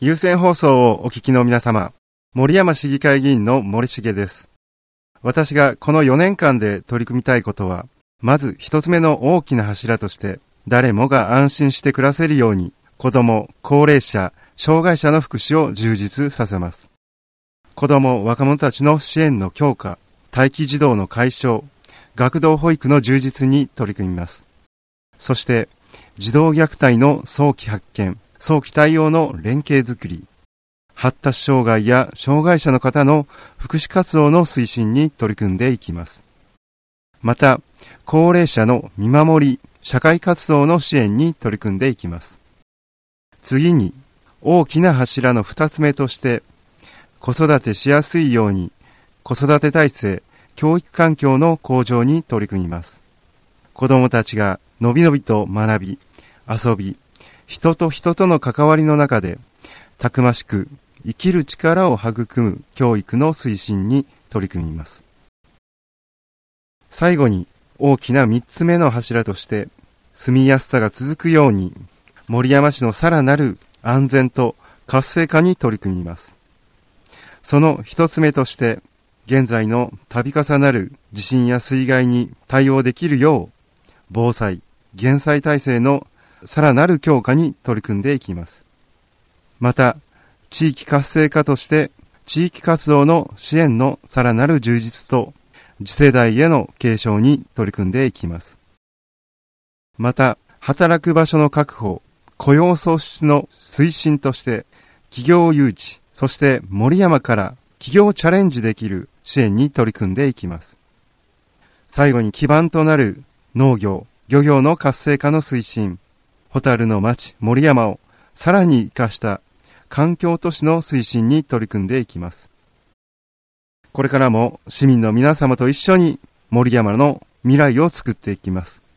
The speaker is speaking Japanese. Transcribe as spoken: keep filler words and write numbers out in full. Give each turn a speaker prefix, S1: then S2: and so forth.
S1: 有線放送をお聞きの皆様、森山市議会議員の森重です。私がこのよねんかんで取り組みたいことは、まず一つ目の大きな柱として、誰もが安心して暮らせるように、子ども、高齢者、障害者の福祉を充実させます。子ども、若者たちの支援の強化、待機児童の解消、学童保育の充実に取り組みます。そして、児童虐待の早期発見、早期対応の連携づくり、発達障害や障害者の方の福祉活動の推進に取り組んでいきます。また、高齢者の見守り、社会活動の支援に取り組んでいきます。次に、大きな柱の二つ目として、子育てしやすいように、子育て体制、教育環境の向上に取り組みます。子どもたちがのびのびと学び、遊び、人と人との関わりの中で、たくましく生きる力を育む教育の推進に取り組みます。最後に大きな三つ目の柱として、住みやすさが続くように、森山市のさらなる安全と活性化に取り組みます。その一つ目として、現在の度重なる地震や水害に対応できるよう、防災・減災体制のさらなる強化に取り組んでいきます。また、地域活性化として地域活動の支援のさらなる充実と次世代への継承に取り組んでいきます。また、働く場所の確保、雇用創出の推進として企業誘致、そして森山から企業チャレンジできる支援に取り組んでいきます。最後に基盤となる農業、漁業の活性化の推進、ホタルの町森山をさらに生かした環境都市の推進に取り組んでいきます。これからも市民の皆様と一緒に森山の未来を作っていきます。